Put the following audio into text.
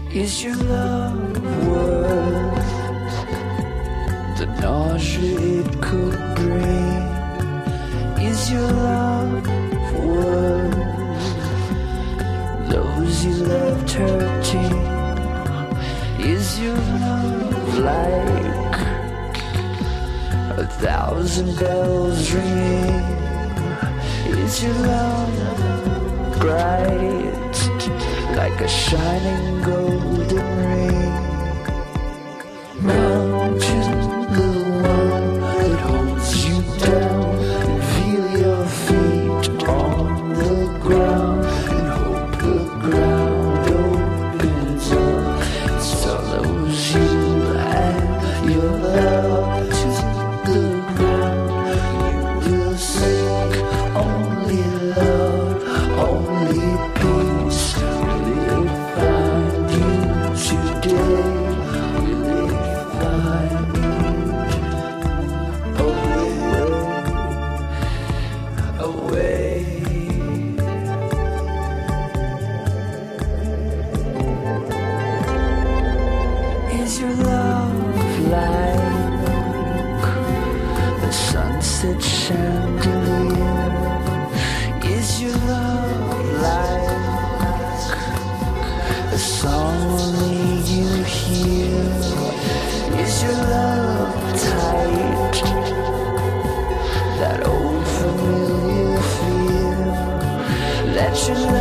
Is your love worth the nausea it could bring? Is your love worth those you loved hurting? Is your love like 1,000 bells ringing? Is your love bright like a shining golden ring? Mountain, the one that holds you down, and feel your feet on the ground, and hope the ground opens up and swallows you and your love to the ground. You will sink only love, only peace. Will it find you today? Will it find you away? Is your love like the sunset chandelier? Is your love like a song only you hear? Is your love tight, that old familiar fear that your